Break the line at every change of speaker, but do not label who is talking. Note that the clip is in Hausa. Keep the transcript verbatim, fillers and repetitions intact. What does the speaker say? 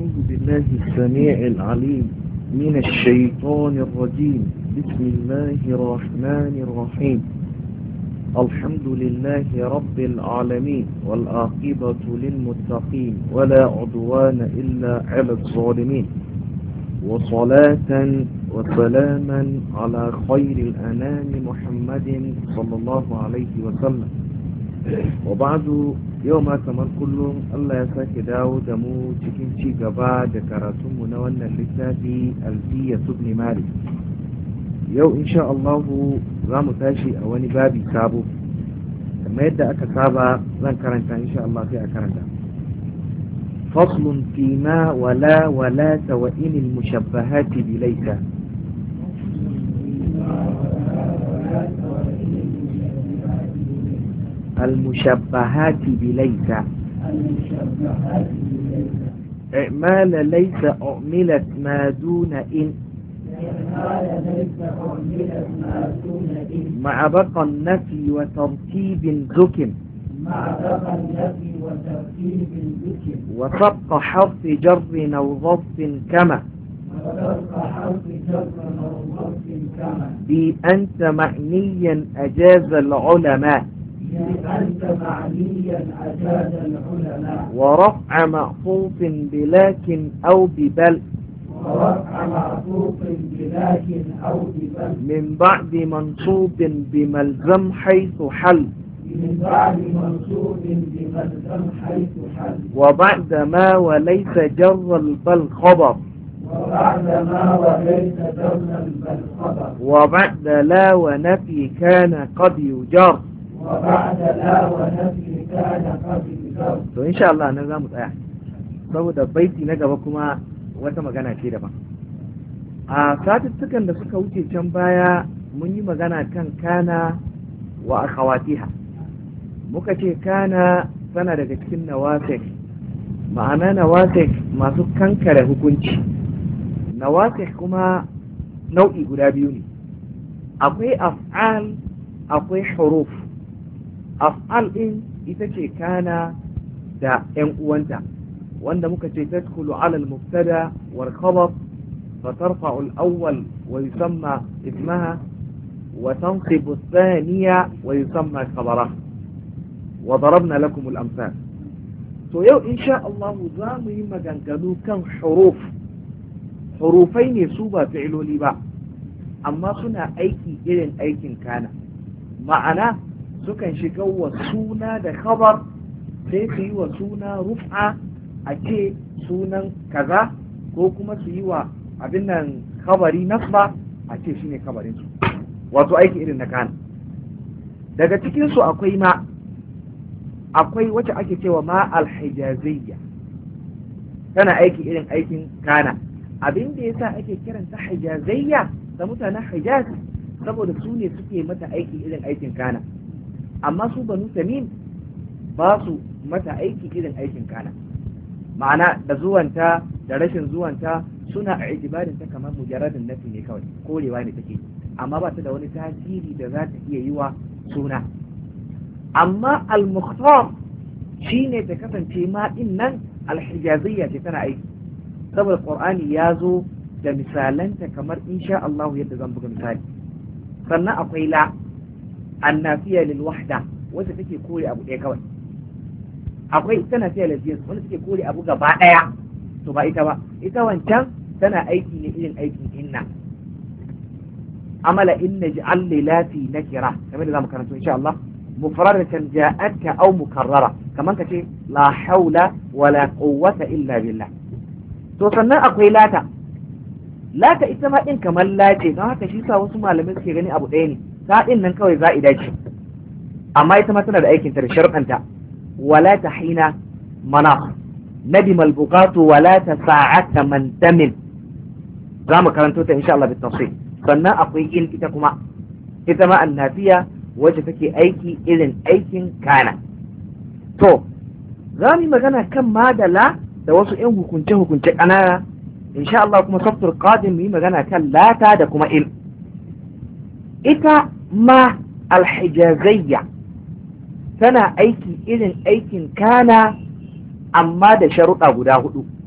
أعوذ بالله السميع العليم من الشيطان الرجيم. بسم الله الرحمن الرحيم. الحمد لله رب العالمين والعاقبة للمتقين ولا عدوان إلا على الظالمين، وصلاة وسلاما على خير الأنام محمد صلى الله عليه وسلم. وبعد يوم كمان كلهم الله يساك داو دمو cikin ci gaba da karatunmu na wannan littafi alfiya ibn malik. Yau insha Allah za mu tashi a wani babi sabo, kamar yadda aka saba zan karanta insha Allah sai a karanta. faslun fi ma wala wala wa in al mushabbahati bi laysa. المشبهات بليس إعمال ليس أعملت ما دون إن مع بقى النفي وترتيب ذكر وسبق حرف جر أو ظرف كما بأنت معنيا أجاز العلماء
أنت معنيا أجاز العلماء
ورفع معطوف بلكن أو ببل
ورفع معطوف بلكن أو ببل
من بعد منصوب بملزم حيث حل
من بعد منصوب بملزم حيث حل
وبعد ما وليس جر البل خبر
وبعد ما وليس جر البل خبر
وبعد لا ونفي كان قد يجر
وبعد لا ونفي كان قد يجر.
to insha Allah nan zamu tsaya saboda baiti na gaba kuma wata magana ce daban. A satuttukan da suka wuce can baya mun yi magana kan kana wa akhawatiha. Muka ce kana tana daga cikin nawasik, ma'ana nawasik masu kankare hukunci. Nawasik kuma nau'i guda biyu ne, akwai af'al akwai huruf. af'al din ita ce kana da ƴan uwanta, wanda muka ce tadkhulu ala al-mubtada wal khabar fa tarfa'u al-awwal wa yusamma ismaha wa tansibu ath-thaniya wa yusamma khabaraha wa darabna lakum al-amthal. to yau insha Allah za mu yi maganganu kan huruf. hurufai ne su ba fi'iloli ba, amma suna aiki irin aikin kana, ma'ana sukan shiga wa suna da khabar sai su yi wa suna rufa a ce sunan kaza, ko kuma su yi wa abin nan khabari nasba a ce shine khabarin su, wato aiki irin na kana. daga cikin su akwai ma, akwai wacce ake cewa ma alhijaziyya, tana aiki irin aikin kana. abin da yasa ake kiranta hijaziyya da mutanen hijaz saboda su ne suke mata aiki irin aikin kana, amma su banu tamim ba su mata aiki irin aikin kana, ma'ana da zuwanta da rashin zuwanta suna a itibarin ta kamar mujarradin nafi ne kawai, korewa ne take, amma ba ta da wani tasiri da za ta iya yi wa suna. amma al-mukhtar shine ta kasance ma din nan al-hijaziyya ce tana aiki, saboda qur'ani ya zo da misalanta kamar insha Allah yadda zan buga misali. sannan akwai la annafiya lil wahda wacce take kore abu ɗaya kawai. akwai ita nafiya lil jins wacce take kore abu gaba ɗaya, to ba ita ba. ita wancan tana aiki ne irin aikin inna. amala inna ja'al lilati nakira, kamar da zamu karanto insha Allah. mufradatan ja'atka aw mukarrara, kaman kace la haula wala quwwata illa billah. to sannan akwai lata. lata ita ma din kamar lace, don haka shi sa wasu malamai suke gani abu ɗaya ne. ta din nan kawai za'ida ce, amma ita ma tana da aikinta da sharɗanta. wala ta hina mana nadim al-buqatu wala ta sa'ata man tamin, za mu karanto ta insha Allah bi tafsir. sannan akwai in ita kuma, ita ma annafiya wacce take aiki irin aikin kana. to za mu yi magana kan madala da wasu ƴan hukunce hukunce ƙanana insha Allah, kuma saftur qadim mu yi magana kan lata da kuma in. ita ma alhijazayya tana aiki irin aikin kana, amma da sharuɗa guda hudu.